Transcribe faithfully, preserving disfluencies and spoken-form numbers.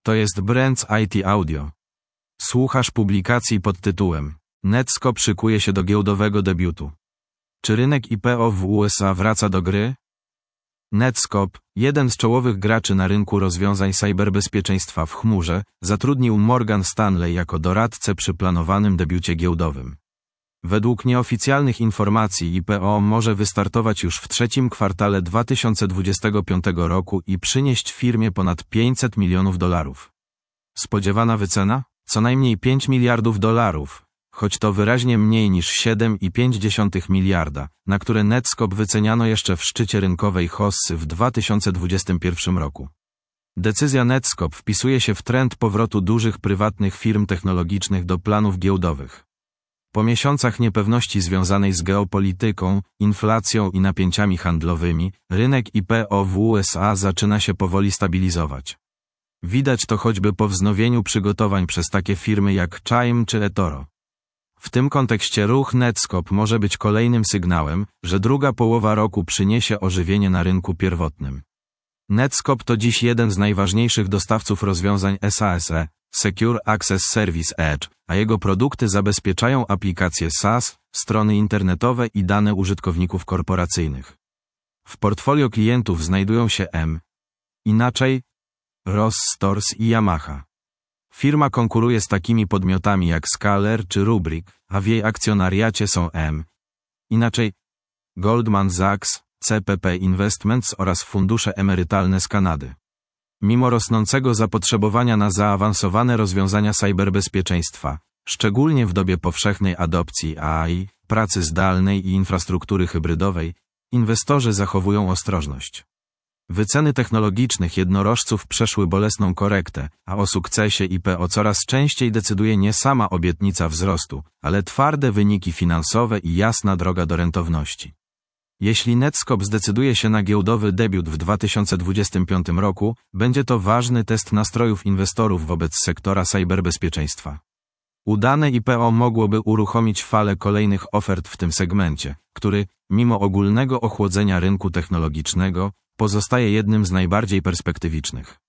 To jest Brands I T Audio. Słuchasz publikacji pod tytułem Netscope szykuje się do giełdowego debiutu. Czy rynek I P O w U S A wraca do gry? Netscope, jeden z czołowych graczy na rynku rozwiązań cyberbezpieczeństwa w chmurze, zatrudnił Morgan Stanley jako doradcę przy planowanym debiucie giełdowym. Według nieoficjalnych informacji I P O może wystartować już w trzecim kwartale dwa tysiące dwudziestego piątego roku i przynieść firmie ponad pięćset milionów dolarów. Spodziewana wycena? Co najmniej pięć miliardów dolarów, choć to wyraźnie mniej niż siedem i pięć dziesiątych miliarda, na które Netscope wyceniano jeszcze w szczycie rynkowej hossy w dwa tysiące dwudziestym pierwszym roku. Decyzja Netscope wpisuje się w trend powrotu dużych prywatnych firm technologicznych do planów giełdowych. Po miesiącach niepewności związanej z geopolityką, inflacją i napięciami handlowymi, rynek I P O w U S A zaczyna się powoli stabilizować. Widać to choćby po wznowieniu przygotowań przez takie firmy jak Chime czy eToro. W tym kontekście ruch Netscope może być kolejnym sygnałem, że druga połowa roku przyniesie ożywienie na rynku pierwotnym. Netscope to dziś jeden z najważniejszych dostawców rozwiązań S A S E, Secure Access Service Edge, a jego produkty zabezpieczają aplikacje SaaS, strony internetowe i dane użytkowników korporacyjnych. W portfolio klientów znajdują się M. Inaczej, Ross Stores i Yamaha. Firma konkuruje z takimi podmiotami jak Scalar czy Rubrik, a w jej akcjonariacie są M. Inaczej, Goldman Sachs, C P P Investments oraz fundusze emerytalne z Kanady. Mimo rosnącego zapotrzebowania na zaawansowane rozwiązania cyberbezpieczeństwa, szczególnie w dobie powszechnej adopcji A I, pracy zdalnej i infrastruktury hybrydowej, inwestorzy zachowują ostrożność. Wyceny technologicznych jednorożców przeszły bolesną korektę, a o sukcesie I P O coraz częściej decyduje nie sama obietnica wzrostu, ale twarde wyniki finansowe i jasna droga do rentowności. Jeśli Netscope zdecyduje się na giełdowy debiut w dwa tysiące dwudziestym piątym roku, będzie to ważny test nastrojów inwestorów wobec sektora cyberbezpieczeństwa. Udane I P O mogłoby uruchomić falę kolejnych ofert w tym segmencie, który, mimo ogólnego ochłodzenia rynku technologicznego, pozostaje jednym z najbardziej perspektywicznych.